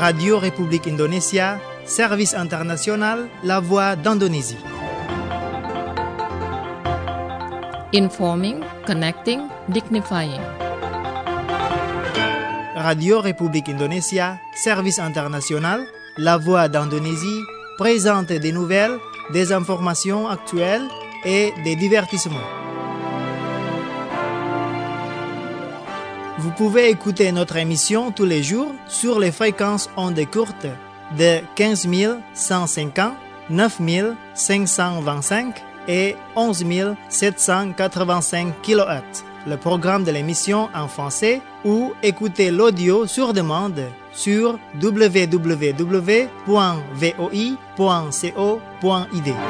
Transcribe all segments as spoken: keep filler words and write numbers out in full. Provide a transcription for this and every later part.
Radio République Indonésia, service international, la voix d'Indonésie. Informing, connecting, dignifying. Radio République Indonésia, service international, la voix d'Indonésie, présente des nouvelles, des informations actuelles et des divertissements. Vous pouvez écouter notre émission tous les jours sur les fréquences ondes courtes de quinze mille cent cinquante, neuf mille cinq cent vingt-cinq et onze mille sept cent quatre-vingt-cinq kilohertz. Le programme de l'émission en français ou écouter l'audio sur demande sur w w w point v o i point co point i d.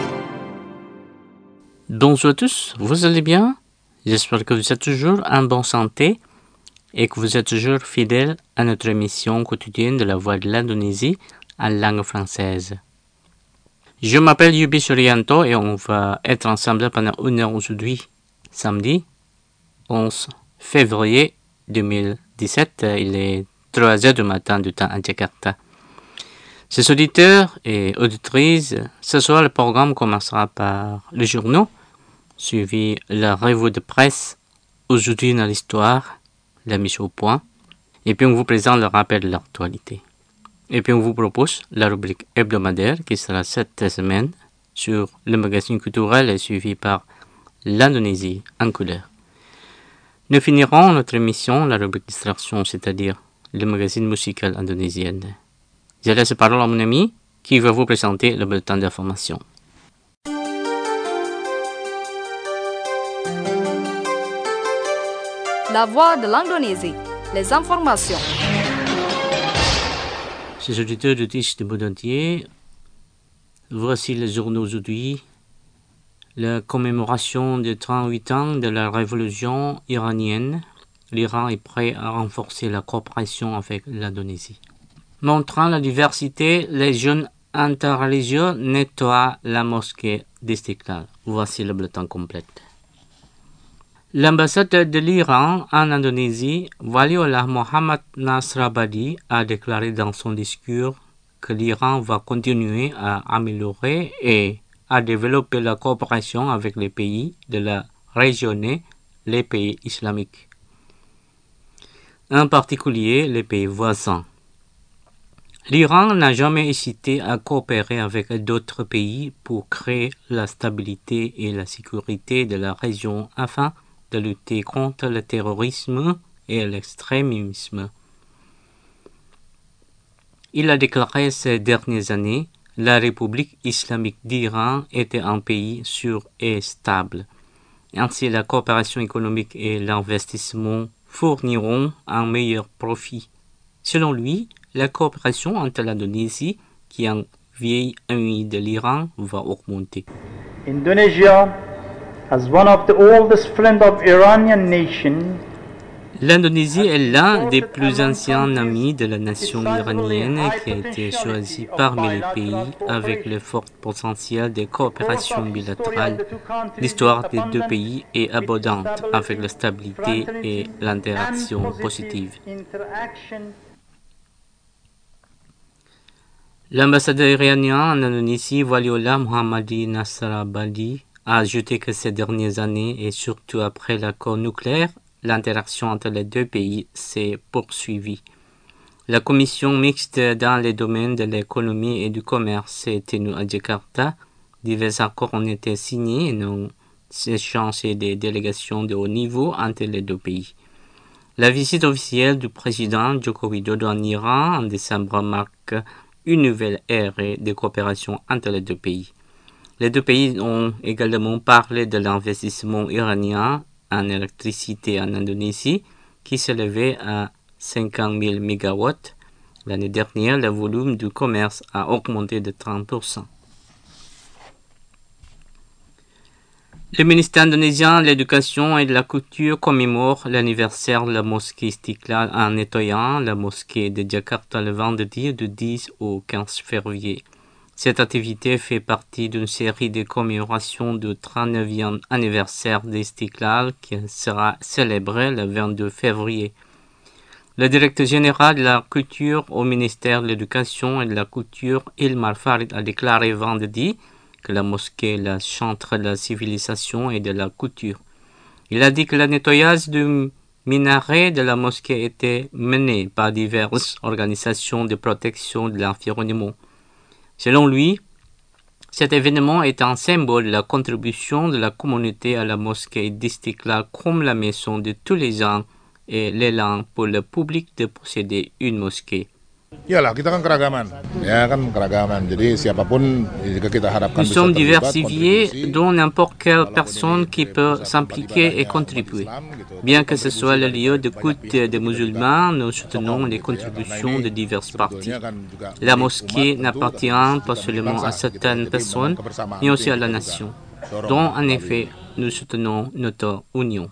Bonjour à tous, vous allez bien? J'espère que vous êtes toujours en bonne santé et que vous êtes toujours fidèles à notre émission quotidienne de la Voix de l'Indonésie en langue française. Je m'appelle Yubi Suryanto et on va être ensemble pendant une heure aujourd'hui, samedi onze février deux mille dix-sept. Il est trois heures du matin du temps à Jakarta. Chers auditeurs et auditrices, ce soir le programme commencera par le journal, suivi la revue de presse, aujourd'hui dans l'histoire, la mise au point, et puis on vous présente le rappel de l'actualité. Et puis on vous propose la rubrique hebdomadaire qui sera cette semaine sur le magazine culturel et suivi par l'Indonésie en couleur. Nous finirons notre émission, la rubrique distraction, c'est-à-dire le magazine musical indonésien. Je laisse la parole à mon ami qui va vous présenter le bulletin d'information. La voix de l'Indonésie, les informations. Chers auditeurs de Tiche de monde entier, voici les journaux aujourd'hui. La commémoration des trente-huit ans de la révolution iranienne. L'Iran est prêt à renforcer la coopération avec l'Indonésie. Montrant la diversité, les jeunes interreligieux nettoient la mosquée d'Istiklal. Voici le bulletin complet. L'ambassade de l'Iran en Indonésie, Waliullah Mohammad Nasrabadi, a déclaré dans son discours que l'Iran va continuer à améliorer et à développer la coopération avec les pays de la région et les pays islamiques, en particulier les pays voisins. L'Iran n'a jamais hésité à coopérer avec d'autres pays pour créer la stabilité et la sécurité de la région afin de lutter contre le terrorisme et l'extrémisme. Il a déclaré ces dernières années la République islamique d'Iran était un pays sûr et stable. Ainsi, la coopération économique et l'investissement fourniront un meilleur profit. Selon lui, la coopération entre l'Indonésie, qui est un vieil ami de l'Iran, va augmenter. Indonesia, as one of the oldest friends of Iranian nation, l'Indonésie est l'un des plus anciens amis de la nation iranienne qui a été choisi parmi les pays avec le fort potentiel de coopération bilatérale. L'histoire des deux pays est abondante avec la stabilité et l'interaction positive. L'ambassadeur iranien en Indonésie, Waliullah Mohammadi Nasrabadi, a ajouté que ces dernières années et surtout après l'accord nucléaire, l'interaction entre les deux pays s'est poursuivie. La commission mixte dans les domaines de l'économie et du commerce s'est tenue à Jakarta. Divers accords ont été signés et ont échangé des délégations de haut niveau entre les deux pays. La visite officielle du président Joko Widodo en Iran en décembre marque une nouvelle ère de coopération entre les deux pays. Les deux pays ont également parlé de l'investissement iranien en électricité en Indonésie, qui s'élevait à cinquante mille mégawatts. L'année dernière, le volume du commerce a augmenté de trente pour cent. Le ministère indonésien de l'Éducation et de la Culture commémore l'anniversaire de la mosquée Istiklal en nettoyant la mosquée de Jakarta le vendredi du dix au quinze février. Cette activité fait partie d'une série de commémorations du trente-neuvième anniversaire d'Istiklal qui sera célébré le vingt-deux février. Le directeur général de la culture au ministère de l'Éducation et de la Culture, Hilmar Farid, a déclaré vendredi que la mosquée est le centre de la civilisation et de la culture. Il a dit que le nettoyage du minaret de la mosquée était mené par diverses organisations de protection de l'environnement. Selon lui, cet événement est un symbole de la contribution de la communauté à la mosquée d'Istiklal comme la maison de tous les gens et l'élan pour le public de posséder une mosquée. Iyalah, kita kan keragaman. Ya kan keragaman. Jadi siapapun jika kita harapkan Nous sommes diversifiés, dont n'importe quelle personne qui peut s'impliquer et contribuer. Bien que ce soit le lieu de culte des musulmans, nous soutenons les contributions de diverses parties. La mosquée n'appartient pas seulement à certaines personnes, mais aussi à la nation, dont en effet nous soutenons notre union.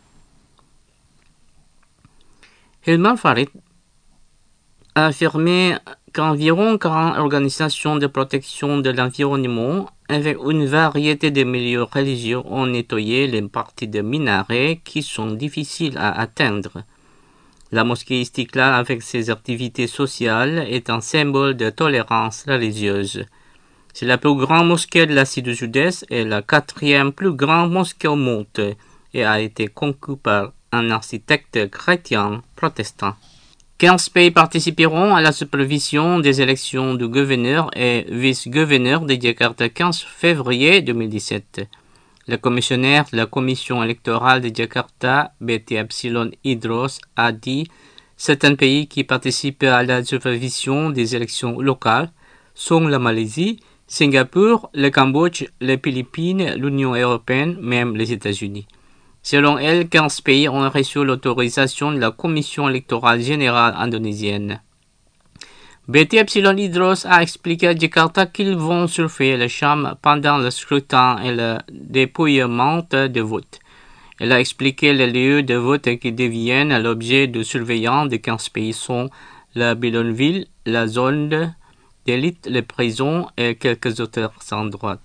Hilmar Farid a affirmé qu'environ quarante organisations de protection de l'environnement avec une variété de milieux religieux ont nettoyé les parties de minarets qui sont difficiles à atteindre. La mosquée Istiklal, avec ses activités sociales, est un symbole de tolérance religieuse. C'est la plus grande mosquée de l'Asie du Sud-Est et la quatrième plus grande mosquée au monde et a été conçue par un architecte chrétien protestant. quinze pays participeront à la supervision des élections du gouverneur et vice-gouverneur de Jakarta le quinze février deux mille dix-sept. Le commissionnaire de la commission électorale de Jakarta, B T Epsilon Idros, a dit « Certains pays qui participent à la supervision des élections locales sont la Malaisie, Singapour, le Cambodge, les Philippines, l'Union européenne, même les États-Unis. » Selon elle, quinze pays ont reçu l'autorisation de la Commission électorale générale indonésienne. B T Epsilon Idros a expliqué à Jakarta qu'ils vont surveiller les chambres pendant le scrutin et le dépouillement de vote. Elle a expliqué les lieux de vote qui deviennent l'objet de surveillance de quinze pays sont la bidonville, la zone d'élite, les prisons et quelques autres endroits.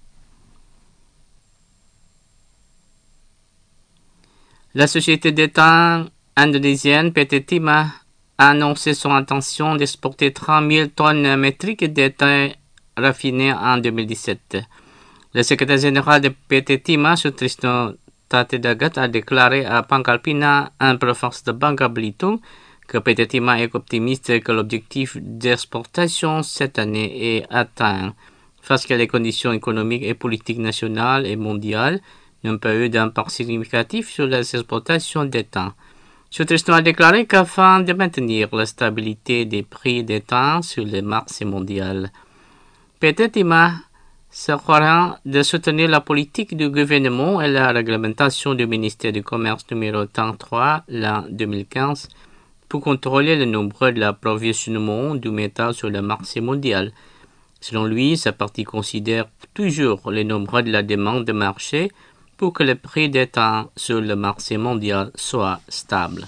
La société d'État indonésienne P T Timah a annoncé son intention d'exporter trente mille tonnes métriques d'étain raffiné en deux mille dix-sept. Le secrétaire général de P T Timah, Sutrisno Tatedagat, a déclaré à Pangkalpina, en province de Bangka Belitung, que P T Timah est optimiste que l'objectif d'exportation cette année est atteint, parce que les conditions économiques et politiques nationales et mondiales n'ont pas eu d'impact significatif sur les exportations d'étain. Sutrisno a déclaré qu'afin de maintenir la stabilité des prix d'étain sur les marchés mondiaux, P T Timah sera de soutenir la politique du gouvernement et la réglementation du ministère du Commerce numéro trente-trois, l'an deux mille quinze, pour contrôler le nombre de l'approvisionnement du métal sur le marché mondial. Selon lui, sa partie considère toujours le nombre de la demande de marché pour que le prix d'étain sur le marché mondial soit stable.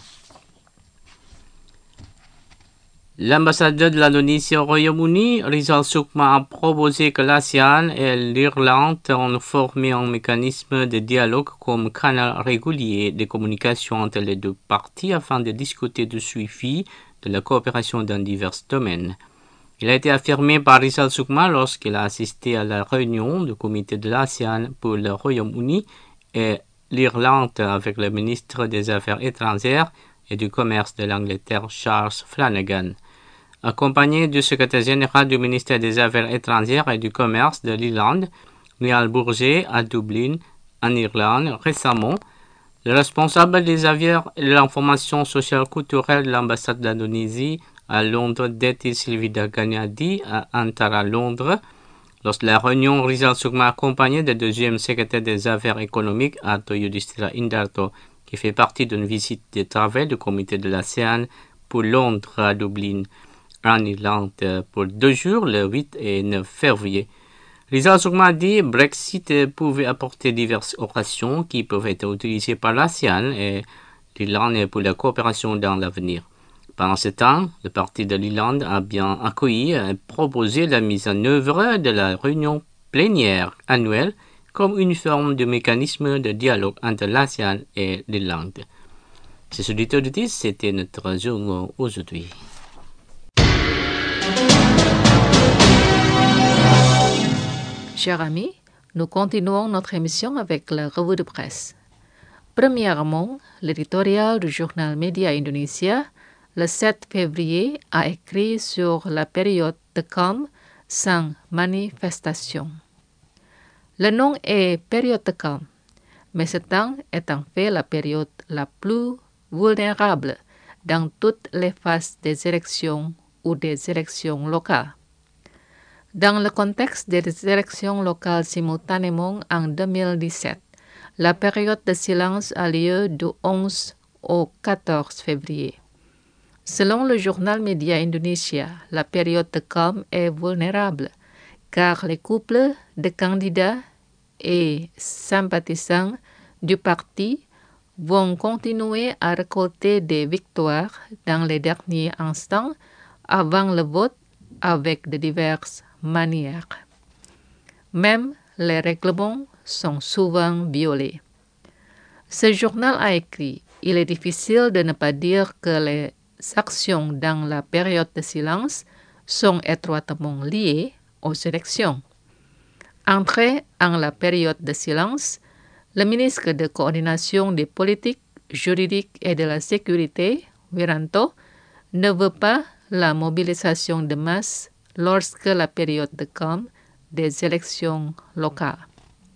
L'ambassadeur de l'Indonésie au Royaume-Uni, Rizal Sukma, a proposé que l'ASEAN et l'Irlande ont formé un mécanisme de dialogue comme canal régulier de communication entre les deux parties afin de discuter du suivi de la coopération dans divers domaines. Il a été affirmé par Rizal Sukma lorsqu'il a assisté à la réunion du comité de l'ASEAN pour le Royaume-Uni et l'Irlande avec le ministre des Affaires étrangères et du Commerce de l'Angleterre, Charles Flanagan. Accompagné du secrétaire général du ministère des Affaires étrangères et du Commerce de l'Irlande, Niall Bourget, à Dublin, en Irlande, récemment, le responsable des affaires et de l'information sociale culturelle de l'ambassade d'Indonésie à Londres, Deti Silvida Ganyadi, à Antara, Londres, lors de la réunion, Rizal Sukma accompagné du deuxième secrétaire des affaires économiques, Atto Yudhistira Indarto, qui fait partie d'une visite de travail du comité de l'ASEAN pour Londres à Dublin, en Irlande, pour deux jours, le huit et neuf février. Rizal Sukma a dit que Brexit pouvait apporter diverses occasions qui peuvent être utilisées par l'ASEAN et l'Irlande pour la coopération dans l'avenir. Pendant ce temps, le parti de l'Irlande a bien accueilli et proposé la mise en œuvre de la réunion plénière annuelle comme une forme de mécanisme de dialogue entre l'ASEAN et l'Irlande. Chers auditeurs auditrices, c'était notre journal aujourd'hui. Chers amis, nous continuons notre émission avec la revue de presse. Premièrement, l'éditorial du journal Média Indonesia, le sept février, a écrit sur la période de calme sans manifestation. Le nom est période de calme, mais ce temps est en fait la période la plus vulnérable dans toutes les phases des élections ou des élections locales. Dans le contexte des élections locales simultanément en deux mille dix-sept, la période de silence a lieu du onze au quatorze février. Selon le journal Média Indonesia, la période de calme est vulnérable car les couples de candidats et sympathisants du parti vont continuer à récolter des victoires dans les derniers instants avant le vote avec de diverses manières. Même les règlements sont souvent violés. Ce journal a écrit « Il est difficile de ne pas dire que les actions dans la période de silence sont étroitement liées aux élections. » Entré en la période de silence, le ministre de Coordination des politiques juridiques et de la sécurité, Wiranto, ne veut pas la mobilisation de masse lorsque la période de calme des élections locales.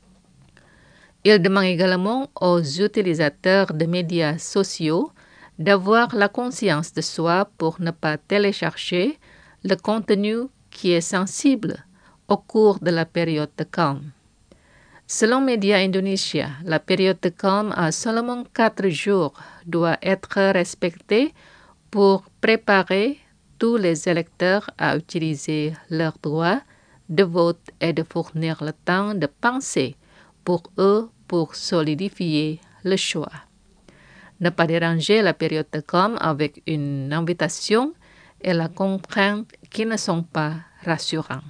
Il demande également aux utilisateurs de médias sociaux d'avoir la conscience de soi pour ne pas télécharger le contenu qui est sensible au cours de la période de calme. Selon Média Indonesia, la période de calme à seulement quatre jours doit être respectée pour préparer tous les électeurs à utiliser leur droit de vote et de fournir le temps de penser pour eux pour solidifier le choix. Ne pas déranger la période de calme avec une invitation et la contrainte qui ne sont pas rassurants.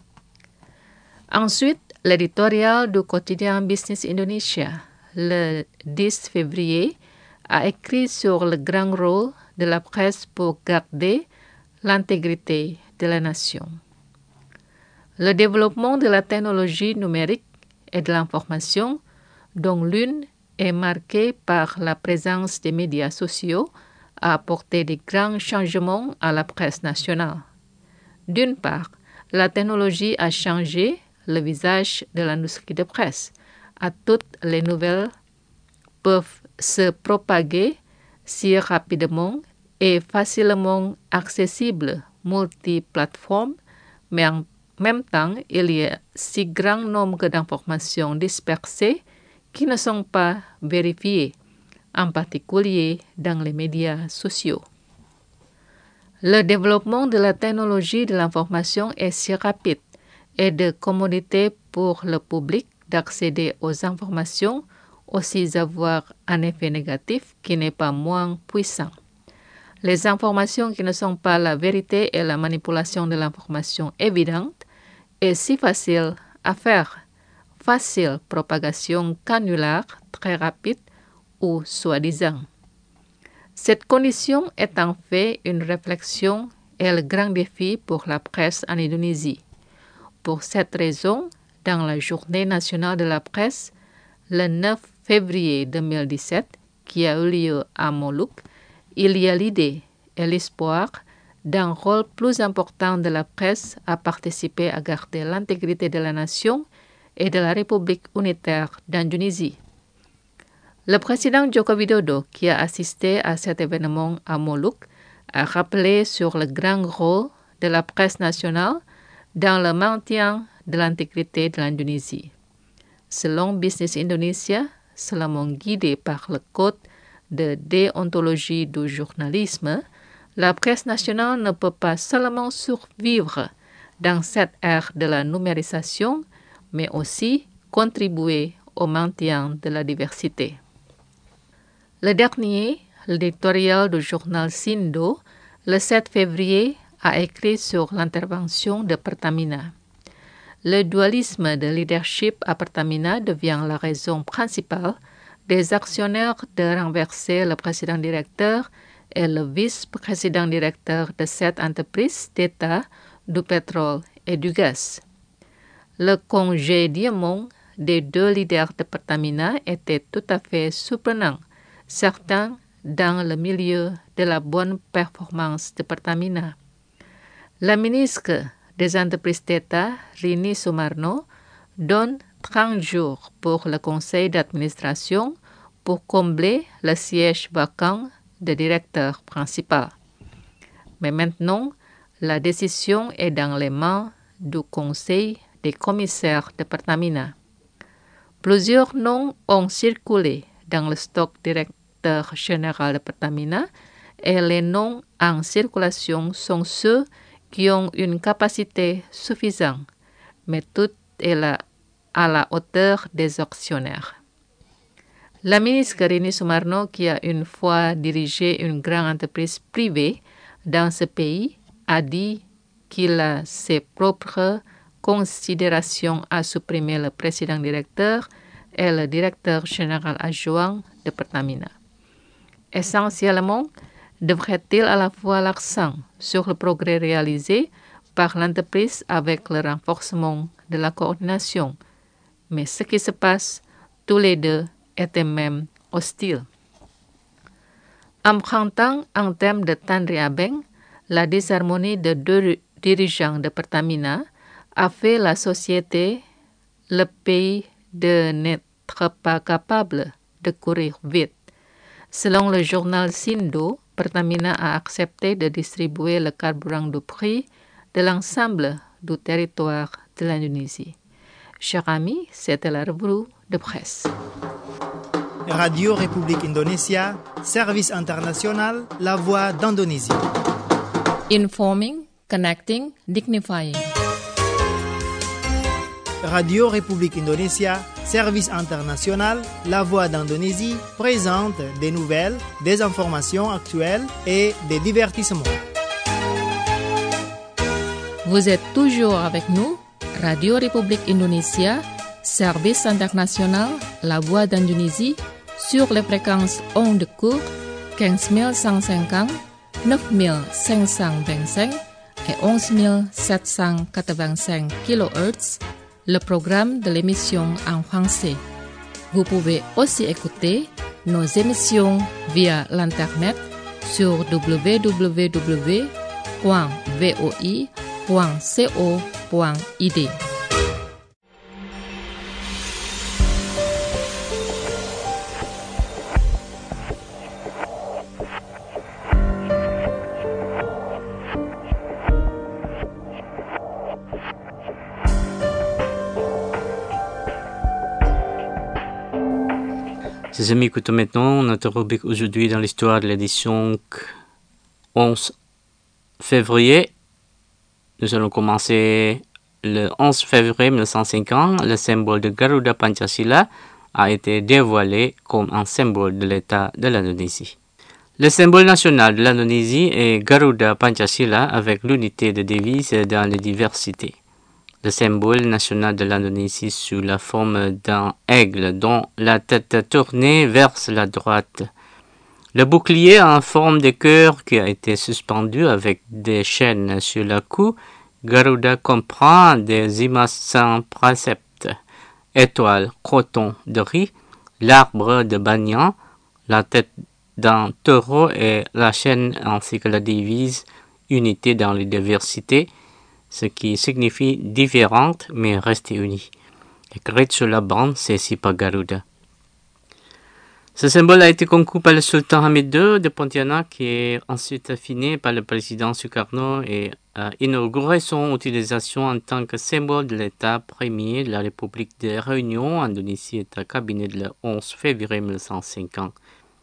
Ensuite, l'éditorial du quotidien Business Indonesia, le dix février, a écrit sur le grand rôle de la presse pour garder l'intégrité de la nation. Le développement de la technologie numérique et de l'information, dont l'une est marquée par la présence des médias sociaux, a apporté de grands changements à la presse nationale. D'une part, la technologie a changé le visage de l'industrie de presse. À toutes les nouvelles peuvent se propager si rapidement et facilement accessible multiplateforme, mais en même temps, il y a si grand nombre d'informations dispersées qui ne sont pas vérifiées, en particulier dans les médias sociaux. Le développement de la technologie de l'information est si rapide et de commodité pour le public d'accéder aux informations, aussi avoir un effet négatif qui n'est pas moins puissant. Les informations qui ne sont pas la vérité et la manipulation de l'information évidente est si facile à faire. Facile propagation canulaire très rapide ou soi-disant. Cette condition est en fait une réflexion et le grand défi pour la presse en Indonésie. Pour cette raison, dans la Journée nationale de la presse, le neuf février deux mille dix-sept, qui a eu lieu à Molucque, il y a l'idée et l'espoir d'un rôle plus important de la presse à participer à garder l'intégrité de la nation et de la République unitaire d'Indonésie. Le président Joko Widodo, qui a assisté à cet événement à Molucque, a rappelé sur le grand rôle de la presse nationale dans le maintien de l'intégrité de l'Indonésie. Selon Business Indonesia, seulement guidé par le code de déontologie du journalisme, la presse nationale ne peut pas seulement survivre dans cette ère de la numérisation, mais aussi contribuer au maintien de la diversité. Le dernier, l'éditorial du journal Sindo, le sept février, a écrit sur l'intervention de Pertamina. Le dualisme de leadership à Pertamina devient la raison principale des actionnaires de renverser le président directeur et le vice-président directeur de cette entreprise d'État du pétrole et du gaz. Le congédiement des deux leaders de Pertamina était tout à fait surprenant, certains dans le milieu de la bonne performance de Pertamina. La ministre des entreprises d'État, Rini Sumarno, donne trente jours pour le conseil d'administration pour combler le siège vacant de directeur principal. Mais maintenant, la décision est dans les mains du conseil des commissaires de Pertamina. Plusieurs noms ont circulé dans le stock directeur général de Pertamina et les noms en circulation sont ceux qui ont une capacité suffisante, mais tout est là à la hauteur des actionnaires. La ministre Rini Sumarno, qui a une fois dirigé une grande entreprise privée dans ce pays, a dit qu'il a ses propres considérations à supprimer le président directeur et le directeur général adjoint de Pertamina. Essentiellement, devrait-il à la fois l'accent sur le progrès réalisé par l'entreprise avec le renforcement de la coordination. Mais ce qui se passe, tous les deux étaient même hostiles. Empruntant en termes de Tanri Abeng, la désharmonie de deux dirigeants de Pertamina a fait la société le pays de n'être pas capable de courir vite. Selon le journal Sindo, Pertamina a accepté de distribuer le carburant du prix de l'ensemble du territoire de l'Indonésie. Chers amis, c'était la revue de presse. Radio République Indonésia, service international, la voix d'Indonésie. Informing, connecting, dignifying. Radio République Indonésia, service international, la voix d'Indonésie, présente des nouvelles, des informations actuelles et des divertissements. Vous êtes toujours avec nous, Radio République Indonésia, service international, la voix d'Indonésie, sur les fréquences ondes courtes quinze mille cent cinquante, neuf mille cinq cent vingt-cinq et onze mille sept cent quatre-vingt-cinq kilohertz, le programme de l'émission en français. Vous pouvez aussi écouter nos émissions via l'internet sur w w w point voi point co point i d. Chers amis, écoutons maintenant notre rubrique aujourd'hui dans l'histoire de l'édition onze février. Nous allons commencer le onze février mille neuf cent cinquante. Le symbole de Garuda Pancasila a été dévoilé comme un symbole de l'État de l'Indonésie. Le symbole national de l'Indonésie est Garuda Pancasila avec l'unité de devise dans la diversité. Le symbole national de l'Indonésie sous la forme d'un aigle dont la tête tournée vers la droite. Le bouclier en forme de cœur qui a été suspendu avec des chaînes sur le cou. Garuda comprend des images sans préceptes, étoiles, coton de riz, l'arbre de banyan, la tête d'un taureau et la chaîne ainsi que la devise unité dans la diversité, ce qui signifie différente mais rester unie. Écrit sur la bande, c'est Sipa Garuda. Ce symbole a été conçu par le sultan Hamid deux de Pontianak qui est ensuite affiné par le président Sukarno et a inauguré son utilisation en tant que symbole de l'État premier de la République de Réunion. Indonésie est un cabinet le onze février mille neuf cent cinquante.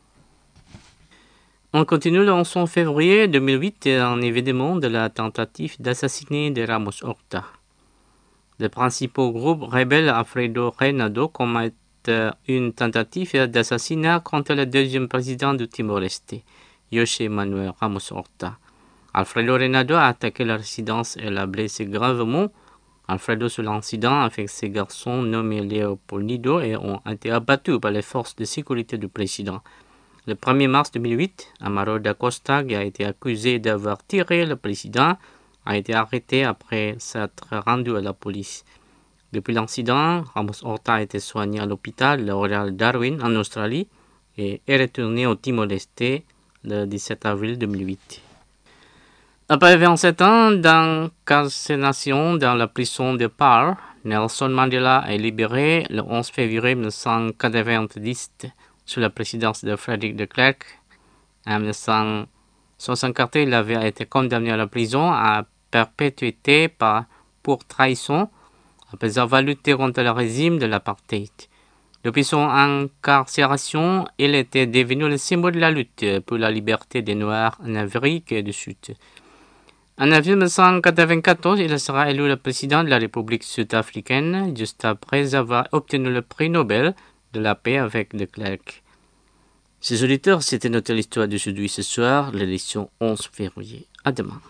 On continue le onze février deux mille huit, un événement de la tentative d'assassiner de Ramos Horta. Le principal groupe rebelle Alfredo Reinado commet une tentative d'assassinat contre le deuxième président du Timor-Leste, José Manuel Ramos Horta. Alfredo Reinado a attaqué la résidence et l'a blessé gravement Alfredo sur l'incident avec ses garçons nommés Leopoldo et ont été abattus par les forces de sécurité du président. Le premier mars deux mille huit, Amaro da Costa, qui a été accusé d'avoir tiré le président, a été arrêté après s'être rendu à la police. Depuis l'incident, Ramos Horta a été soigné à l'hôpital de Royal Darwin en Australie et est retourné au Timor-Leste le dix-sept avril deux mille huit. Après vingt-sept ans d'incarcération dans la prison de Par, Nelson Mandela est libéré le onze février mille neuf cent quatre-vingt-dix sous la présidence de Frédéric de Klerk. En mille neuf cent soixante-quatorze, il avait été condamné à la prison à perpétuité par, pour trahison après avoir lutté contre le régime de l'apartheid. Depuis son incarcération, il était devenu le symbole de la lutte pour la liberté des Noirs en Afrique du Sud. En avril mille neuf cent quatre-vingt-quatorze, il sera élu le président de la République sud-africaine, juste après avoir obtenu le prix Nobel de la paix avec de Klerk. Chers auditeurs, c'était notre histoire d'aujourd'hui ce soir, l'édition onze février. À demain.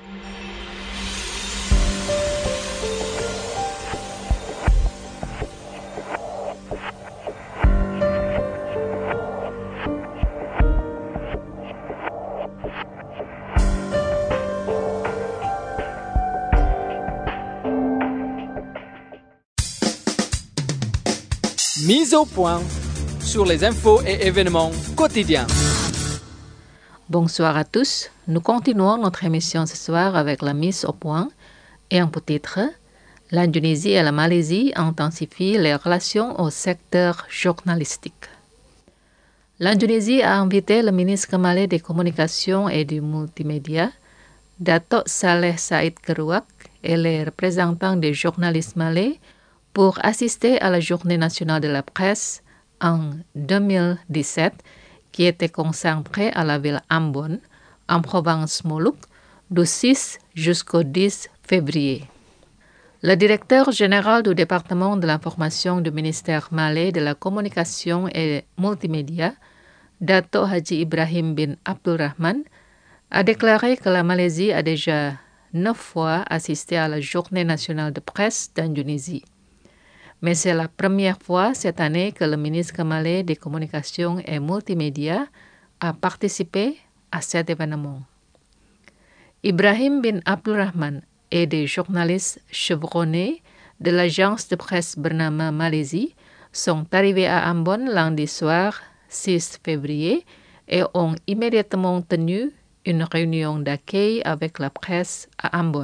Mise au point sur les infos et événements quotidiens. Bonsoir à tous. Nous continuons notre émission ce soir avec la mise au point et un petit titre. L'Indonésie et la Malaisie intensifient les relations au secteur journalistique. L'Indonésie a invité le ministre malais des Communications et du Multimédia, Dato' Saleh Said Kerouak, et les représentants des journalistes malais pour assister à la Journée nationale de la presse en deux mille dix-sept, qui était concentrée à la ville Ambon, en province Moluques, du six jusqu'au dix février. Le directeur général du département de l'information du ministère malais de la Communication et Multimédia, Dato' Haji Ibrahim bin Abdulrahman, a déclaré que la Malaisie a déjà neuf fois assisté à la Journée nationale de presse d'Indonésie. Mais c'est la première fois cette année que le ministre malais des Communications et Multimédia a participé à cet événement. Ibrahim bin Abdulrahman et des journalistes chevronnés de l'agence de presse bernama Malaisie sont arrivés à Ambon lundi soir six février et ont immédiatement tenu une réunion d'accueil avec la presse à Ambon.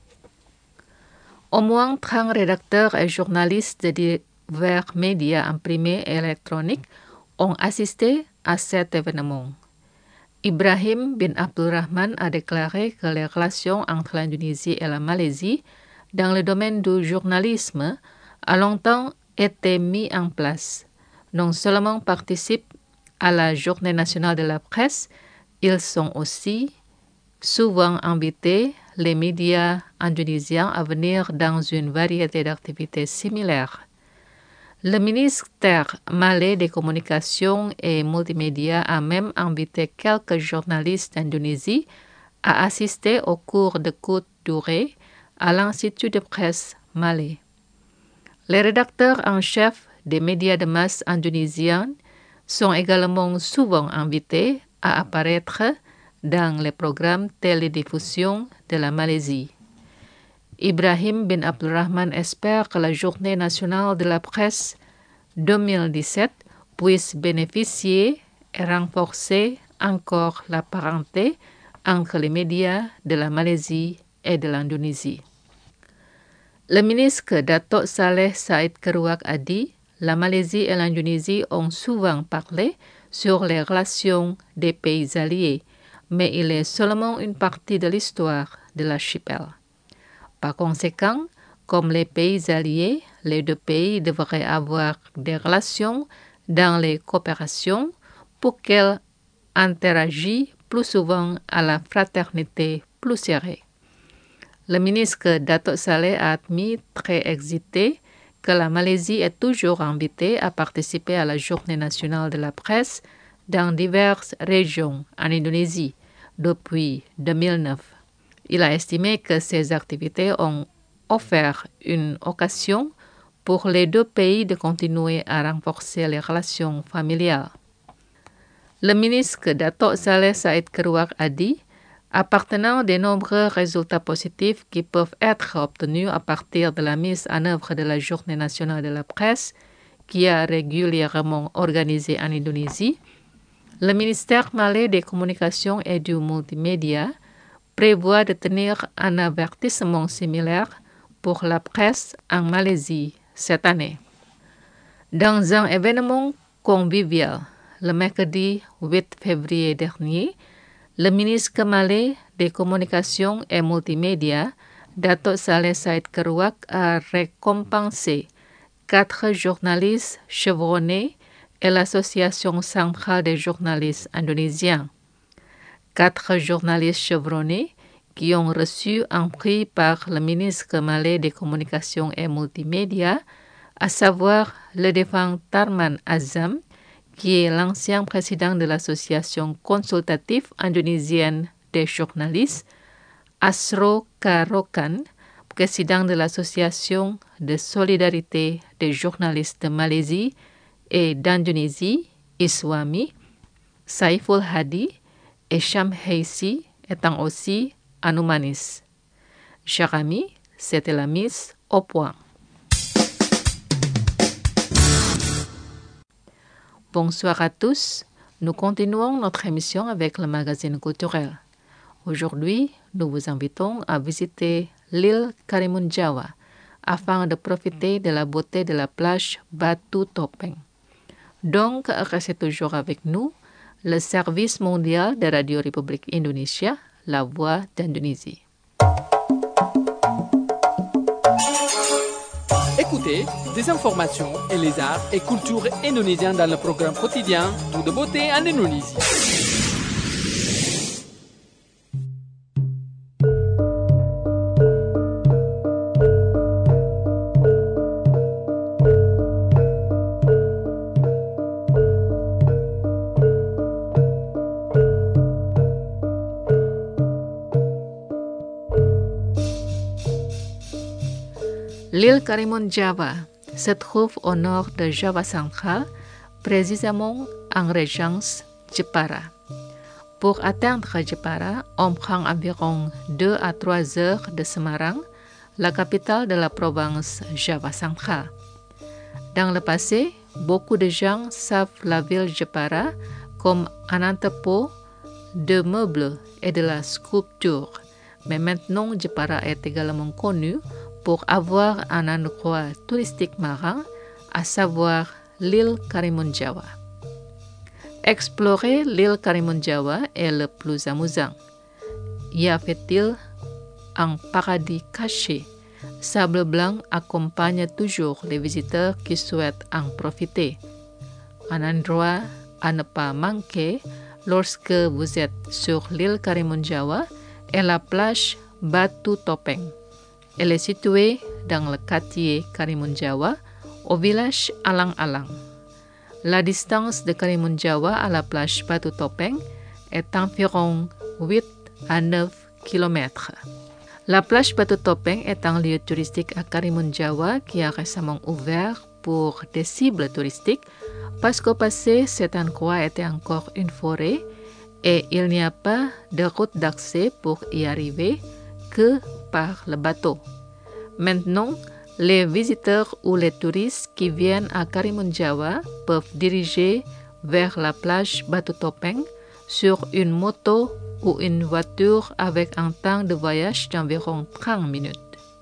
Au moins trente rédacteurs et journalistes de divers médias imprimés et électroniques ont assisté à cet événement. Ibrahim bin Abdulrahman a déclaré que les relations entre l'Indonésie et la Malaisie dans le domaine du journalisme a longtemps été mises en place. Non seulement participent à la Journée nationale de la presse, ils sont aussi souvent invités les médias indonésiens à venir dans une variété d'activités similaires. Le ministère malais des Communications et Multimédia a même invité quelques journalistes d'Indonésie à assister au cours de courte durée à l'Institut de presse malais. Les rédacteurs en chef des médias de masse indonésiens sont également souvent invités à apparaître dans les programmes télédiffusion de la Malaisie. Ibrahim bin Abdulrahman espère que la Journée nationale de la presse deux mille dix-sept puisse bénéficier et renforcer encore la parenté entre les médias de la Malaisie et de l'Indonésie. Le ministre Dato' Saleh Said Kerouak a dit « La Malaisie et l'Indonésie ont souvent parlé sur les relations des pays alliés, mais il est seulement une partie de l'histoire de l'archipel. Par conséquent, comme les pays alliés, les deux pays devraient avoir des relations dans les coopérations pour qu'elles interagissent plus souvent à la fraternité plus serrée. » Le ministre Dato' Saleh a admis très excité que la Malaisie est toujours invitée à participer à la Journée nationale de la presse dans diverses régions en Indonésie depuis deux mille neuf. Il a estimé que ces activités ont offert une occasion pour les deux pays de continuer à renforcer les relations familiales. Le ministre Dato' Saleh Said Kerouak a dit, appartenant des nombreux résultats positifs qui peuvent être obtenus à partir de la mise en œuvre de la Journée nationale de la presse, qui est régulièrement organisée en Indonésie, le ministère malais des Communications et du Multimédia prévoit de tenir un avertissement similaire pour la presse en Malaisie cette année. Dans un événement convivial, le mercredi huit février dernier, le ministre malais des Communications et Multimédia, Dato' Saleh Said Kerouak, a récompensé quatre journalistes chevronnés et l'Association centrale des journalistes indonésiens. Quatre journalistes chevronnés qui ont reçu un prix par le ministre malais des Communications et Multimédia, à savoir le défunt Tarman Azam, qui est l'ancien président de l'Association consultative indonésienne des journalistes, Asro Karokan, président de l'Association de solidarité des journalistes de Malaisie et d'Indonésie, Iswami, Saiful Hadi et Sham Heisi étant aussi un humaniste. Chers amis, c'était la mise au point. Bonsoir à tous. Nous continuons notre émission avec le magazine culturel. Aujourd'hui, nous vous invitons à visiter l'île Karimunjawa afin de profiter de la beauté de la plage Batu Topeng. Donc, restez toujours avec nous, le service mondial de Radio République Indonésia, la voix d'Indonésie. Écoutez des informations et les arts et cultures indonésiens dans le programme quotidien Tout de beauté en Indonésie. L'île Karimunjawa se trouve au nord de Java central, précisément en régence Jepara. Pour atteindre Jepara, on prend environ deux à trois heures de Semarang, la capitale de la province Java centrale. Dans le passé, beaucoup de gens savent la ville Jepara comme un entrepôt de meubles et de la sculpture, mais maintenant Jepara est également connu pour avoir un endroit touristique marin, à savoir l'île Karimunjawa. Explorer l'île Karimunjawa est le plus amusant. Y avait-il un paradis caché? Sable blanc accompagne toujours les visiteurs qui souhaitent en profiter. Un endroit à ne pas manquer lorsque vous êtes sur l'île Karimunjawa est la plage Batu Topeng. Elle est située dans le quartier Karimunjawa, au village Alang-Alang. La distance de Karimunjawa à la plage Batu Topeng est environ huit à neuf kilomètres. La plage Batu Topeng est un lieu touristique à Karimunjawa qui a récemment ouvert pour des cibles touristiques parce qu'au passé, cet endroit était encore une forêt et il n'y a pas de route d'accès pour y arriver que par le bateau. Maintenant, les visiteurs ou les touristes qui viennent à Karimunjawa peuvent diriger vers la plage Batu Topeng sur une moto ou une voiture avec un temps de voyage d'environ trente minutes.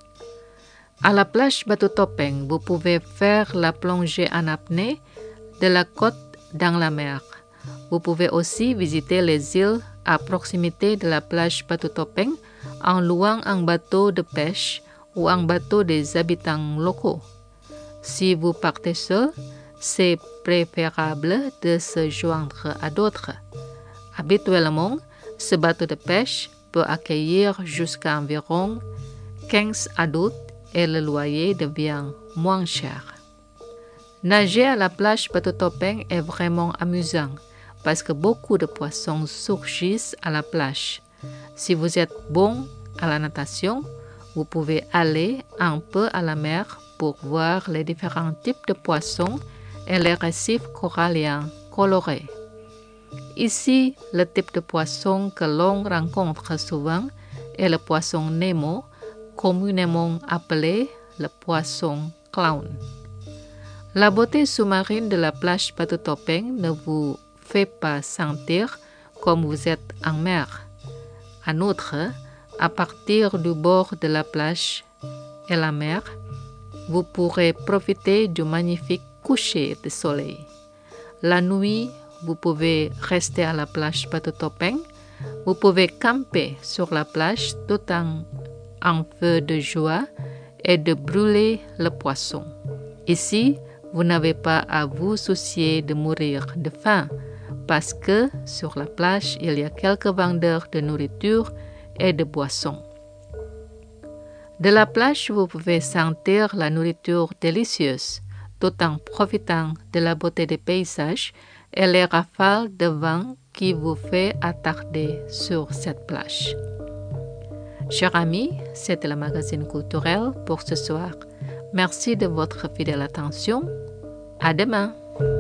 À la plage Batu Topeng, vous pouvez faire la plongée en apnée de la côte dans la mer. Vous pouvez aussi visiter les îles à proximité de la plage Batu Topeng en louant un bateau de pêche ou un bateau des habitants locaux. Si vous partez seul, c'est préférable de se joindre à d'autres. Habituellement, ce bateau de pêche peut accueillir jusqu'à environ quinze adultes et le loyer devient moins cher. Nager à la plage Batu Topeng est vraiment amusant parce que beaucoup de poissons surgissent à la plage. Si vous êtes bon à la natation, vous pouvez aller un peu à la mer pour voir les différents types de poissons et les récifs coralliens colorés. Ici, le type de poisson que l'on rencontre souvent est le poisson Nemo, communément appelé le poisson clown. La beauté sous-marine de la plage Batu Topeng ne vous fait pas sentir comme vous êtes en mer. En outre, à partir du bord de la plage et la mer, vous pourrez profiter du magnifique coucher de soleil. La nuit, vous pouvez rester à la plage Batu Topeng. Vous pouvez camper sur la plage tout en en feu de joie et de brûler le poisson. Ici, vous n'avez pas à vous soucier de mourir de faim parce que sur la plage, il y a quelques vendeurs de nourriture et de boissons. De la plage, vous pouvez sentir la nourriture délicieuse tout en profitant de la beauté des paysages et les rafales de vent qui vous fait attarder sur cette plage. Chers amis, c'était le magazine culturel pour ce soir. Merci de votre fidèle attention. À demain.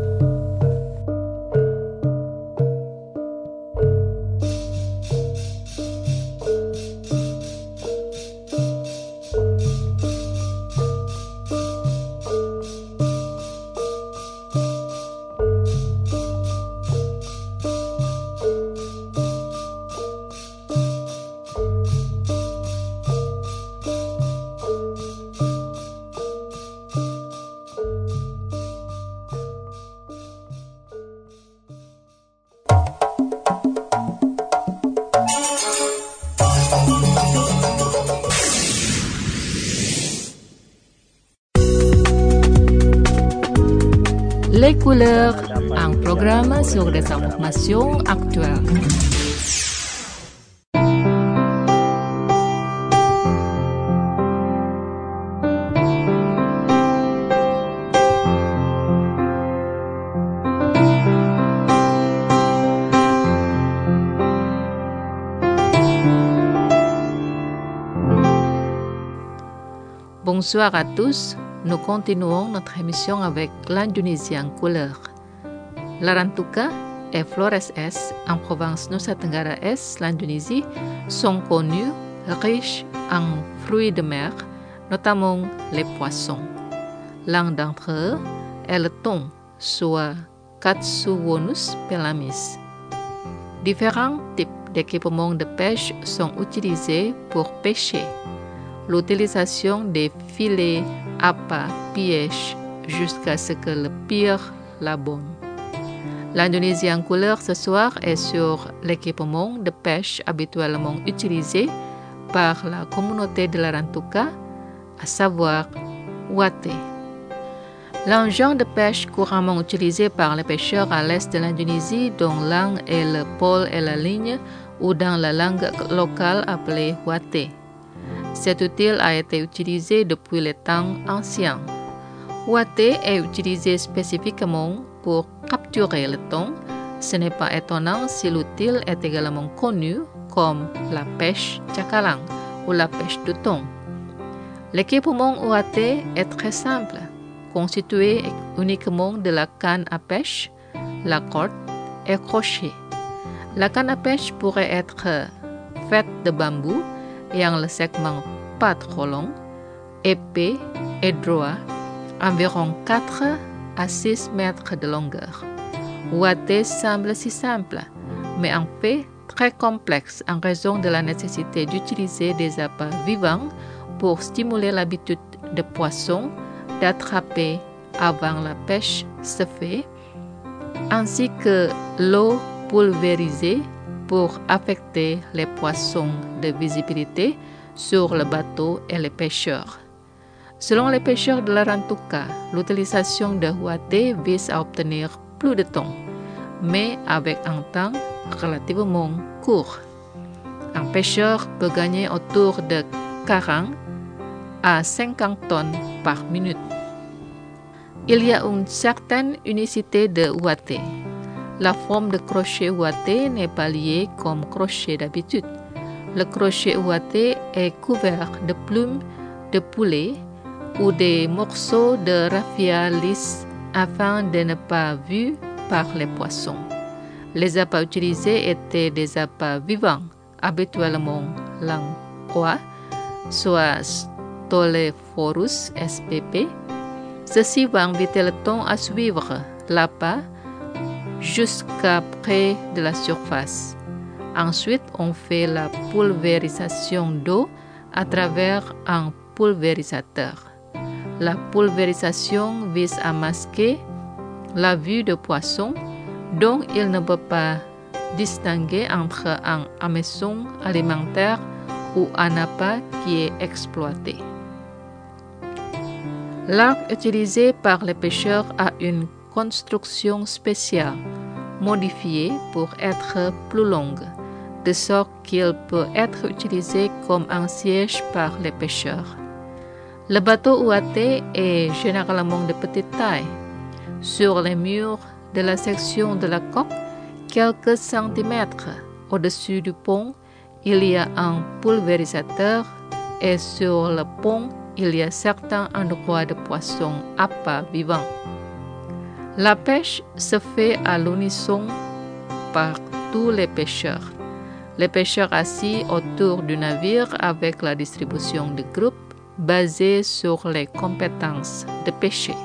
Les couleurs, un programme sur les informations actuelles. Bonsoir à tous. Nous continuons notre émission avec l'Indonésie en couleur. La Rantuka et Flores Est, en province Nusa Tenggara Est, l'Indonésie, sont connus, riches en fruits de mer, notamment les poissons. L'un d'entre eux est le thon, soit Katsuwonus pelamis. Différents types d'équipements de pêche sont utilisés pour pêcher. L'utilisation des filets, appâts, pièges, jusqu'à ce que le pire l'abonne. L'Indonésie en couleur ce soir est sur l'équipement de pêche habituellement utilisé par la communauté de la Rantuka, à savoir Wate. L'engin de pêche couramment utilisé par les pêcheurs à l'est de l'Indonésie, dont l'un est le pôle et la ligne, ou dans la langue locale appelée Wate. Cet outil a été utilisé depuis les temps anciens. Wate est utilisé spécifiquement pour capturer le thon. Ce n'est pas étonnant si l'outil est également connu comme la pêche cakalang ou la pêche de thon. L'équipement Wate est très simple, constitué uniquement de la canne à pêche, la corde et crochet. La canne à pêche pourrait être faite de bambou ayant le segment pas trop long, épais et droit, environ quatre à six mètres de longueur. Wate semble si simple, mais en fait très complexe en raison de la nécessité d'utiliser des appâts vivants pour stimuler l'habitude des poissons d'attraper avant la pêche se fait, ainsi que l'eau pulvérisée pour affecter les poissons de visibilité sur le bateau et les pêcheurs. Selon les pêcheurs de la Rantuka, l'utilisation de Wate vise à obtenir plus de thon, mais avec un temps relativement court. Un pêcheur peut gagner autour de quarante à cinquante tonnes par minute. Il y a une certaine unicité de Wate. La forme de crochet Wate n'est pas liée comme crochet d'habitude. le crochet ouaté est couvert de plumes de poulet ou des morceaux de raffia lisse afin de ne pas vu par les poissons. Les appâts utilisés étaient des appâts vivants, habituellement langois, soit Stollephorus spp. Ceci va inviter le thon à suivre l'appât jusqu'à près de la surface. Ensuite, on fait la pulvérisation d'eau à travers un pulvérisateur. La pulvérisation vise à masquer la vue de poisson, donc il ne peut pas distinguer entre un hameçon alimentaire ou un appât qui est exploité. L'arc utilisé par les pêcheurs a une construction spéciale, modifiée pour être plus longue, de sorte qu'il peut être utilisé comme un siège par les pêcheurs. Le bateau ouaté est généralement de petite taille. Sur les murs de la section de la coque, quelques centimètres au-dessus du pont, il y a un pulvérisateur et sur le pont, il y a certains endroits de poissons appâts vivants. La pêche se fait à l'unisson par tous les pêcheurs. Les pêcheurs assis autour du navire avec la distribution de groupes basée sur les compétences de pêcher.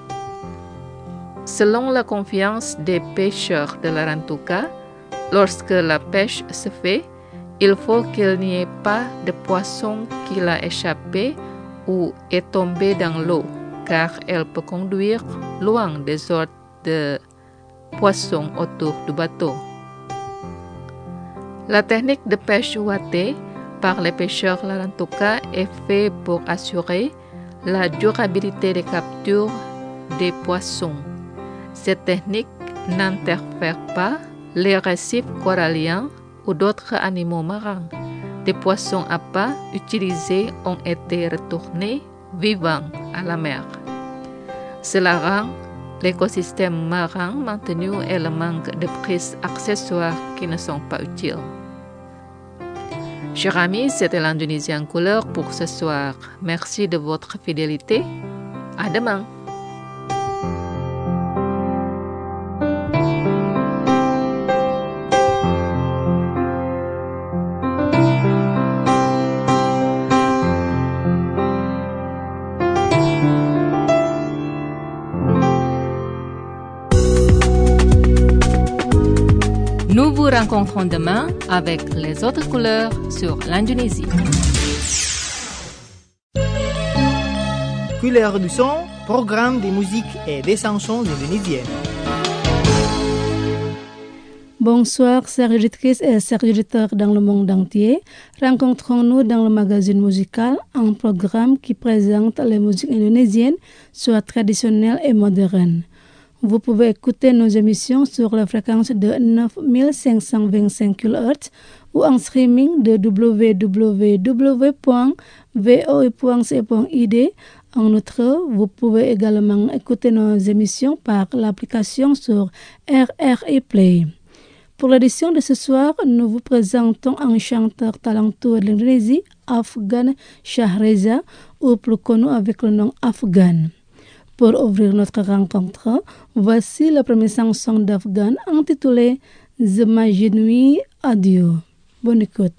Selon la confiance des pêcheurs de la Rantuka, lorsque la pêche se fait, il faut qu'il n'y ait pas de poisson qui l'a échappé ou est tombé dans l'eau, car elle peut conduire loin des hordes de poissons autour du bateau. La technique de pêche ouaté par les pêcheurs Larantuka est faite pour assurer la durabilité des captures des poissons. Cette technique n'interfère pas les récifs coralliens ou d'autres animaux marins. Des poissons appâts utilisés ont été retournés vivants à la mer. Cela rend l'écosystème marin maintenu et le manque de prises accessoires qui ne sont pas utiles. Chers amis, c'était l'Indonésie en couleur pour ce soir. Merci de votre fidélité. À demain. Nous vous rencontrons demain avec les autres couleurs sur l'Indonésie. Couleur du son, programme de musique et des chansons indonésiennes. Bonsoir, chers auditrices et chers auditeurs dans le monde entier. Rencontrons-nous dans le magazine musical, un programme qui présente les musiques indonésiennes, soit traditionnelles et modernes. Vous pouvez écouter nos émissions sur la fréquence de neuf mille cinq cent vingt-cinq kilohertz ou en streaming de w w w point v o e point c point i d. En outre, vous pouvez également écouter nos émissions par l'application sur R R I Play. Pour l'édition de ce soir, nous vous présentons un chanteur talentueux de l'Indonésie, Afgan Shahreza, ou plus connu avec le nom Afgan. Pour ouvrir notre rencontre, voici la première chanson d'Afgan intitulée Je m'agenouille à Dieu. Bonne écoute.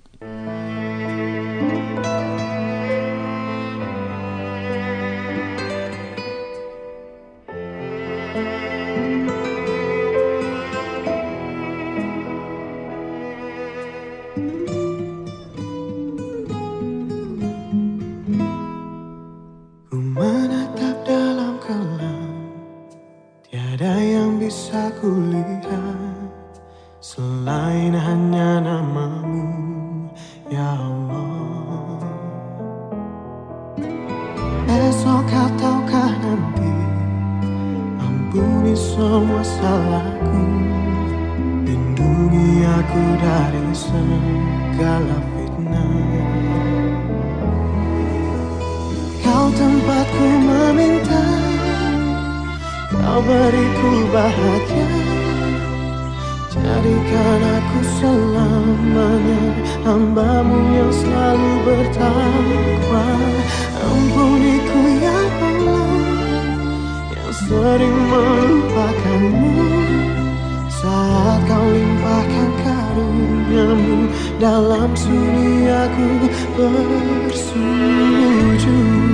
Bisa kulihat selain hanya namamu, ya Allah. Esok kau tahukah nanti, ampuni semua salahku, lindungi aku dari segala fitnah. Kau tempatku meminta, kau beriku bahagia, jadikan aku selalu selamanya, hamba-Mu yang selalu bertakwa. Ampuniku ya Allah, yang sering melupakan-Mu saat Kau limpahkan karunia-Mu. Dalam sunyi aku bersujud.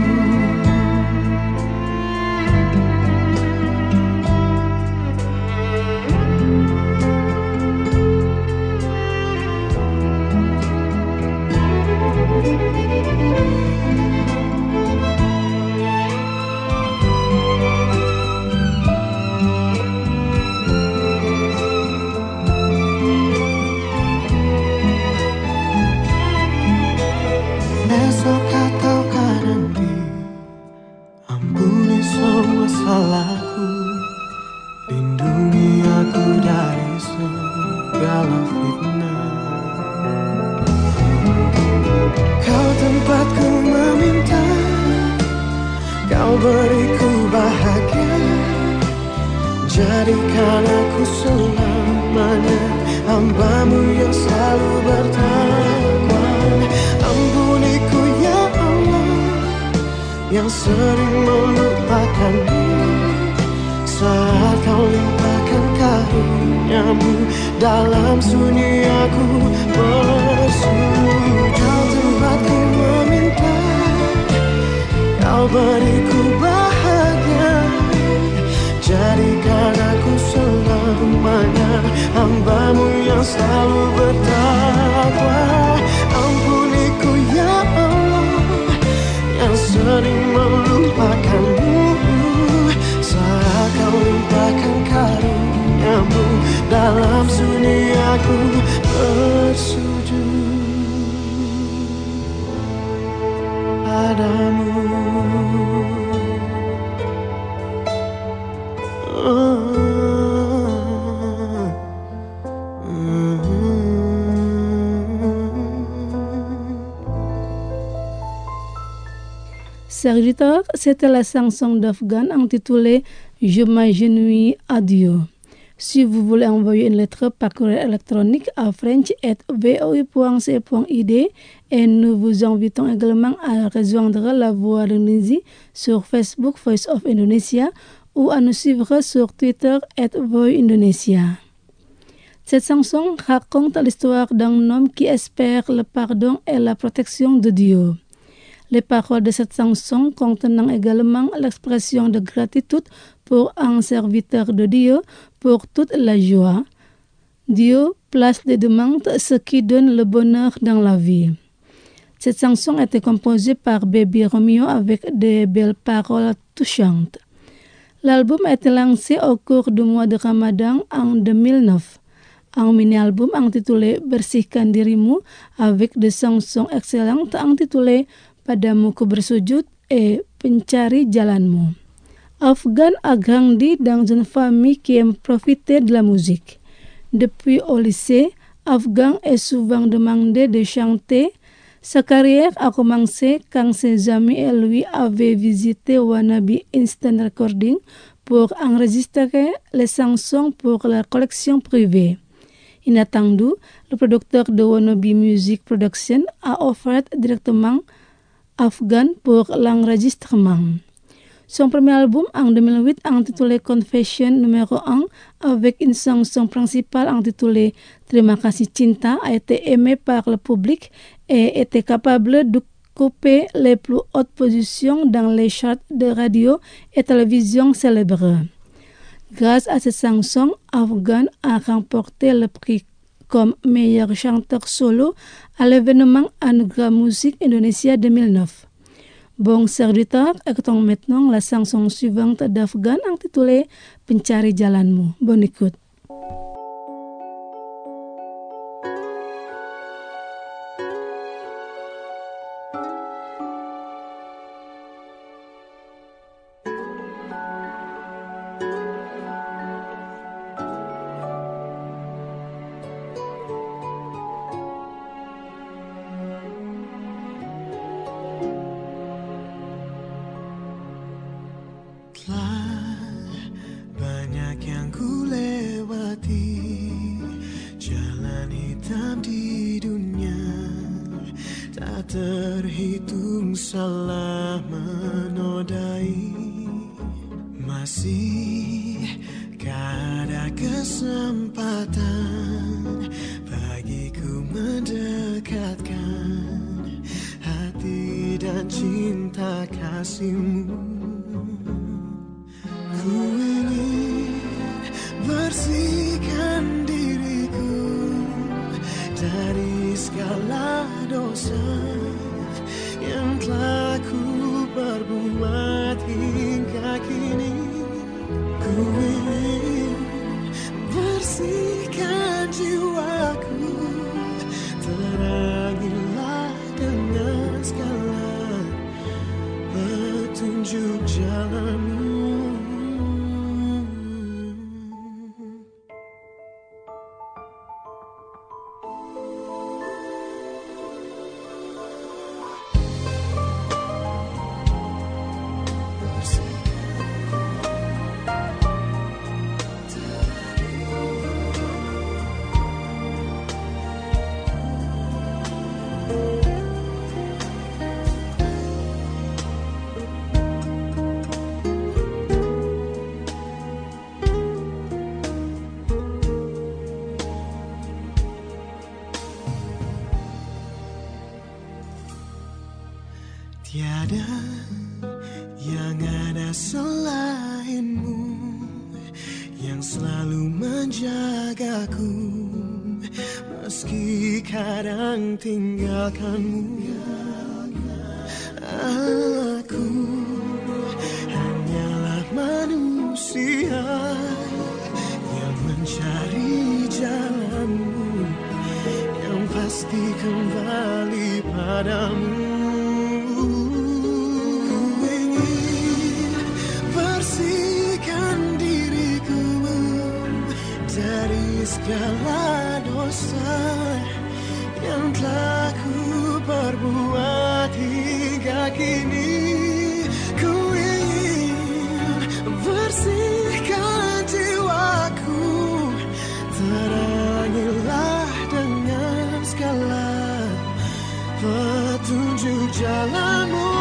Esok ataukah nanti, ampuni semua salahku, lindungi aku dari segala fitnah. Kau tempatku meminta, Kau beriku bahagia. Jadikan aku selamanya hamba-Mu yang selalu bertakwa. Ampuniku ya Allah, yang sering melupakan-Mu saat Kau limpahkan karunia-Mu. Dalam sunyi aku bersujud. Kau tempatku meminta, Kau beriku bahagia. Jadikan aku selamanya hamba-Mu yang selalu bertakwa. Ampuniku ya Allah, yang sering melupakan-Mu saat Kau limpahkan karunia-Mu. Dalam sunyi aku bersujud padamu. Chers auditeurs, c'était la chanson d'Afghan intitulée Je m'agenouille à Dieu. Si vous voulez envoyer une lettre par courrier électronique à french arobase v o i point c point i d et nous vous invitons également à rejoindre la Voix de l'Indonésie sur Facebook Voice of Indonesia ou à nous suivre sur Twitter arobase voix indonesia. Cette chanson raconte l'histoire d'un homme qui espère le pardon et la protection de Dieu. Les paroles de cette chanson contenant également l'expression de gratitude pour un serviteur de Dieu pour toute la joie. Dieu place des demandes, ce qui donne le bonheur dans la vie. Cette chanson a été composée par Baby Romeo avec de belles paroles touchantes. L'album a été lancé au cours du mois de Ramadan en deux mille neuf. Un mini-album intitulé Bersihkan Dirimu avec des chansons excellentes intitulées Padamu ku bersujud et Pencari Jalanmu. Afghan a grandi dans une famille qui aime profiter de la musique. Depuis au lycée, Afghan est souvent demandé de chanter. Sa carrière a commencé quand ses amis et lui avaient visité Wannabe Instant Recording pour enregistrer les chansons pour leur collection privée. Inattendu, le producteur de Wannabe Music Production a offert directement Afghan pour l'enregistrement. Son premier album en deux mille huit intitulé Confession numéro un avec une chanson principale intitulée Terima Kasih Cinta a été aimé par le public et était capable d'occuper les plus hautes positions dans les charts de radio et télévision célèbres. Grâce à cette chanson, Afghan a remporté le prix comme meilleur chanteur solo à l'événement Anugerah Musik Indonesia deux mille neuf. Bon serviteur, écoutons maintenant la chanson suivante d'Afghan intitulée Pencari Jalanmu. Bonne écoute. Banyak yang ku lewati terhitung salah menodai. Masih ada kesempatan bagiku mendekatkan hati dan cinta kasihmu. Ku ingin bersihkan diriku dari segala dosa yang telah ku perbuat hingga kini. Ku ingin bersihkan jiwaku, terangilah dengan segala petunjuk jalanmu. Tiada yang ada selainmu yang selalu menjagaku, meski kadang tinggalkanmu. Aku hanyalah manusia yang mencari jalanmu, yang pasti kembali padamu. Segala dosa yang telah ku perbuat hingga kini. Ku ingin bersihkan jiwaku, terangilah dengan segala petunjuk jalanmu.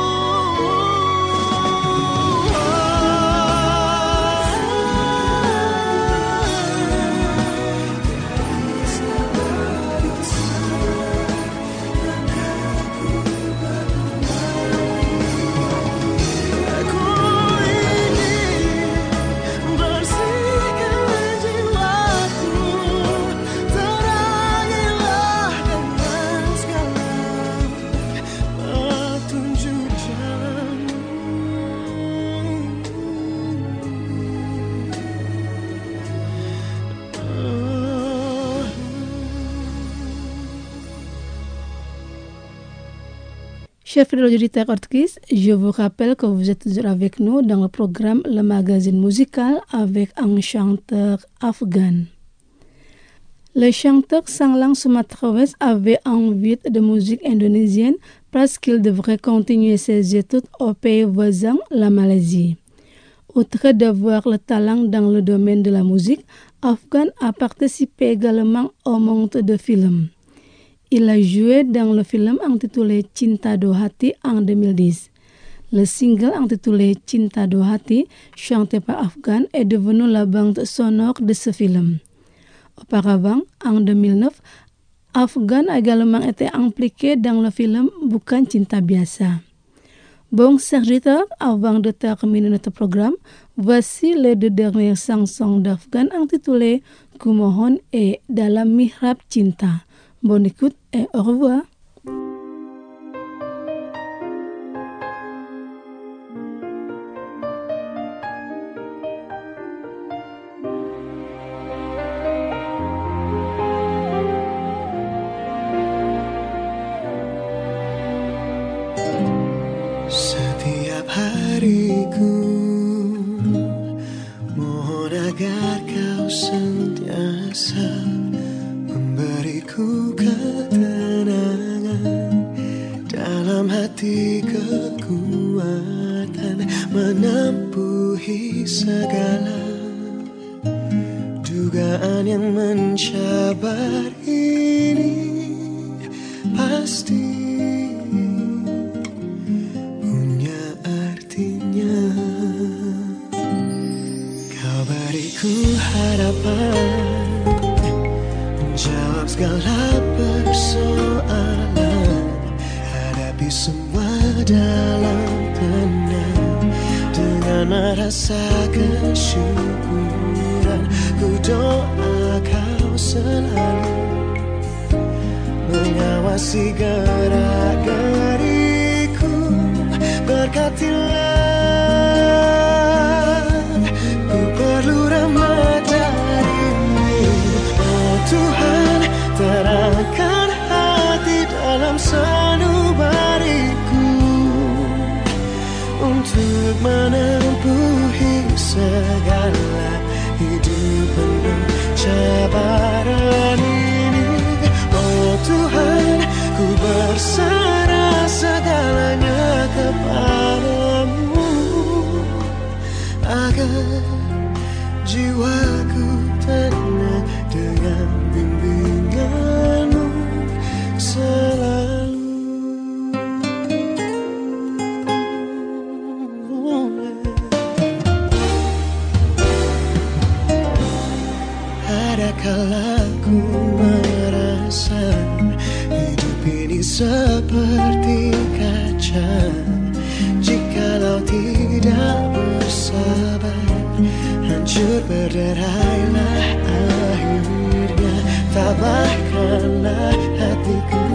Chers fidèles auditeurs Ortkis, je vous rappelle que vous êtes toujours avec nous dans le programme Le Magazine Musical avec un chanteur afghan. Le chanteur Sanglang Sumatra Ouest avait envie de musique indonésienne parce qu'il devrait continuer ses études au pays voisin, la Malaisie. Outre d'avoir le talent dans le domaine de la musique, Afghan a participé également au montage de films. Il a joué dans le film intitulé Cinta Do Hati en deux mille dix. Le single intitulé Cinta Do Hati, chanté par Afghan, est devenu la bande sonore de ce film. Auparavant, en deux mille neuf, Afghan a également été impliqué dans le film Bukan Cinta Biasa. Bon, serviteurs, avant de terminer notre programme, voici les deux dernières chansons d'Afghan intitulées Kumohon et Dalam Mihrab Cinta. Bonne écoute et au revoir. Setiap hariku mohon agar kau sentiasa memberiku ketenangan dalam hati, kekuatan menempuhi segala dugaan yang mencabar ini. Pasti ku harapan menjawab segala persoalan, hadapi semua dalam tenang dengan merasa kesyukuran. Ku doa kau selalu mengawasi gerak-geriku, berkatilah, ku perlu rahmat darimu. Oh Tuhan, terangkan hati dalam sanubariku untuk menempuhi segala hidup penuh cabaran ini. Oh Tuhan, ku berserah segalanya kepadamu, agar jiwaku tenang dengan bimbinganmu selalu. Ada kala ku merasa hidup ini seperti kaca, jikalau tidak bersabar hancur berderailah akhirnya. Tabahkanlah hatiku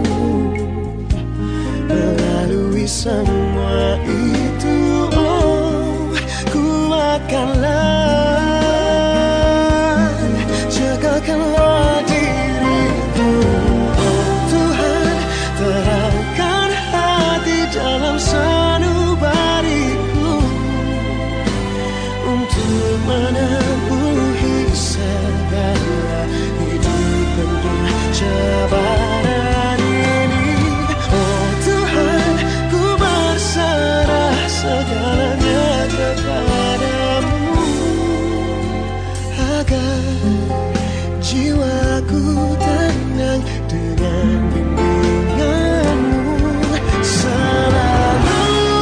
melalui semua itu. Oh, kuatkanlah, jagakanlah diriku. Oh Tuhan, terangkan hati dalam sanubariku untuk menempuhi segala hidup penuh cabaran ini. Oh Tuhan, ku berserah segalanya kepadamu, agar jiwaku tenang dengan bimbinganmu selalu.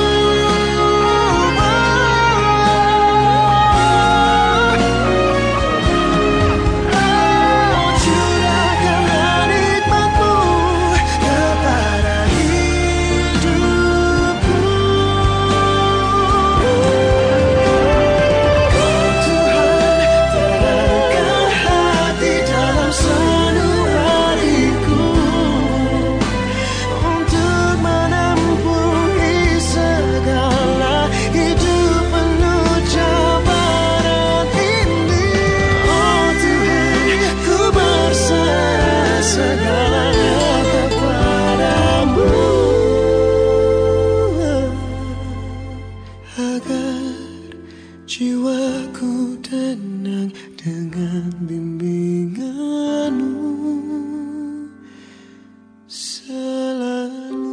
Jiwaku tenang dengan bimbinganmu selalu.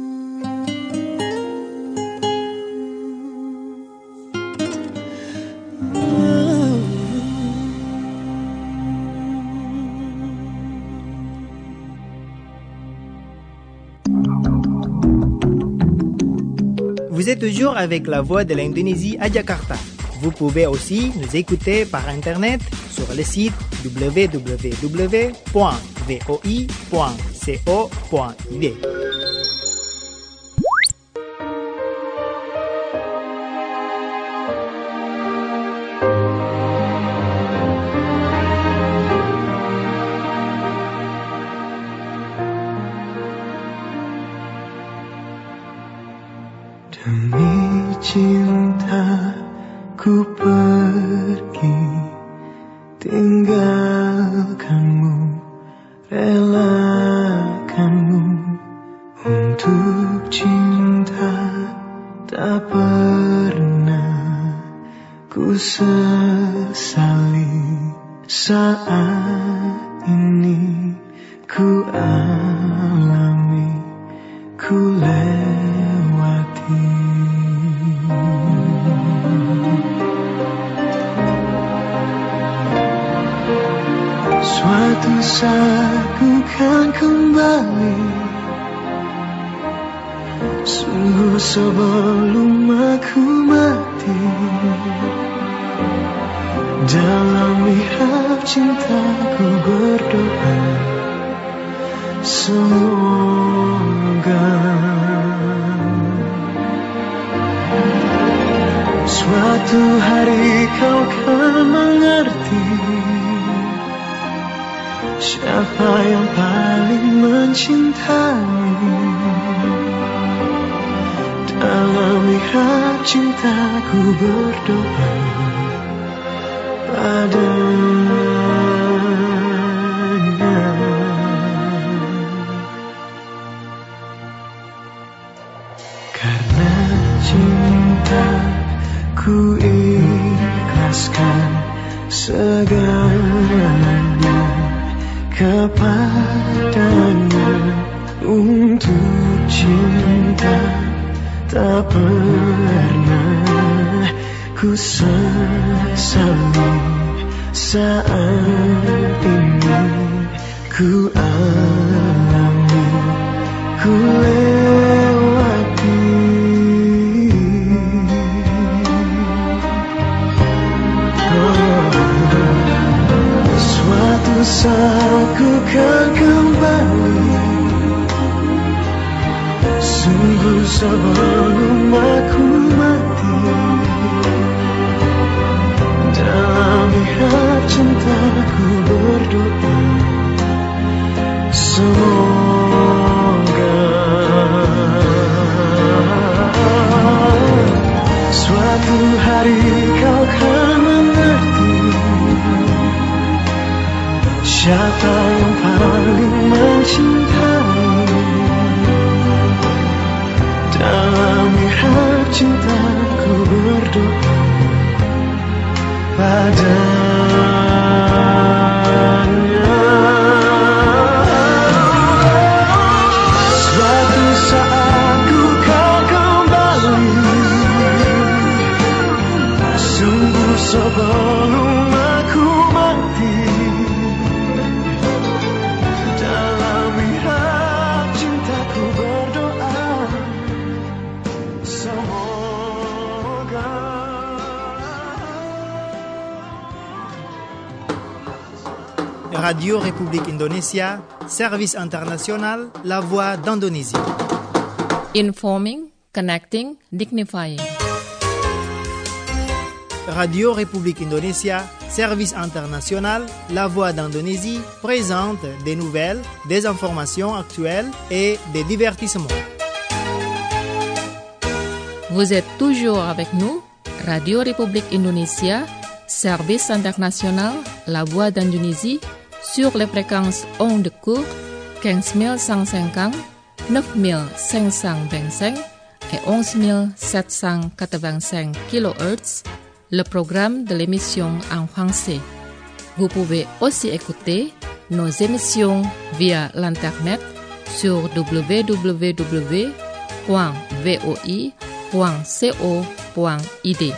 Vous êtes toujours avec la voix de l'Indonésie à Jakarta. Vous pouvez aussi nous écouter par Internet sur le site w w w point voi point co point i d. Demi cinta ku pergi, tinggalkanmu, relakanmu. Untuk cinta tak pernah ku sesali. Saat ini ku alami, ku lewati. Suatu saat ku kan kembali, sungguh sebelum aku mati. Dalam mihrab cintaku berdoa, semoga suatu hari kau kan mengerti siapa yang paling mencintai. Dalam mihrab cintaku berdoa padanya. Karena cinta ku ikhlaskan segalanya kepadanya. Untuk cinta tak pernah ku sesali. Saat ini ku alami, ku lewati. Suatu saat ku kan kembali, sungguh sebelum aku mati. Dalam mihrab cintaku berdoa, semoga suatu hari kau kan mengerti siapa yang paling mencintai. Dalam mihrab cintaku berdoa padanya. Suatu saat ku kan kembali, sungguh sebelum aku mati. Dalam mihrab cintaku berdoa, semoga Radio République Indonésia, service international, la voix d'Indonésie. Informing, connecting, dignifying. Radio République Indonésia, service international, la voix d'Indonésie, présente des nouvelles, des informations actuelles et des divertissements. Vous êtes toujours avec nous, Radio République Indonésia, service international, la voix d'Indonésie, sur les fréquences ondes courtes quinze mille cent cinquante, neuf mille cinq cent vingt-cinq et onze mille sept cent quatre-vingt-cinq kilohertz, le programme de l'émission en français. Vous pouvez aussi écouter nos émissions via l'internet sur w w w point v o i point co point i d.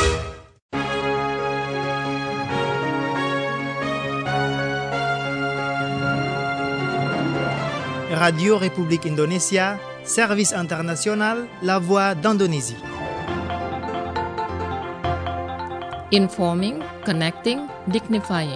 Radio République Indonésia, service international, la voix d'Indonésie. Informing, connecting, dignifying.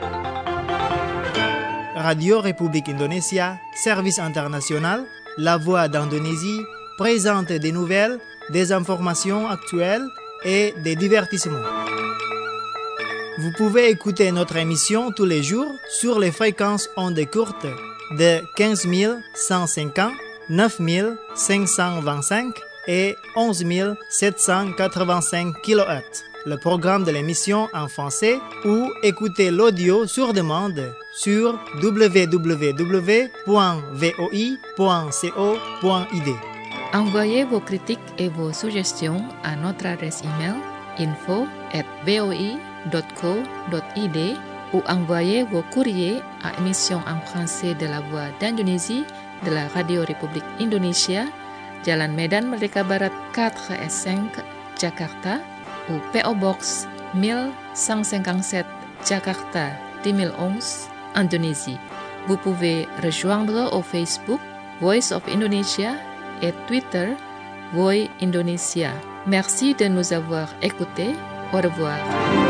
Radio République Indonésia, service international, la voix d'Indonésie, présente des nouvelles, des informations actuelles et des divertissements. Vous pouvez écouter notre émission tous les jours sur les fréquences ondes courtes de quinze mille cent cinquante, neuf mille cinq cent vingt-cinq et onze mille sept cent quatre-vingt-cinq kilohertz. Le programme de l'émission en français ou écoutez l'audio sur demande sur w w w point v o i point co point i d. Envoyez vos critiques et vos suggestions à notre adresse email info at v o i point co point i d ou envoyez vos courriers à émission en français de la voix d'Indonésie de la Radio République Indonésia, Jalan Medan Merdeka Barat quatre et cinq, Jakarta, ou P O Box mille cent cinquante-sept, Jakarta deux mille onze, Indonésie. Vous pouvez rejoindre au Facebook Voice of Indonesia et Twitter Voice Indonesia. Merci de nous avoir écoutés. Au revoir.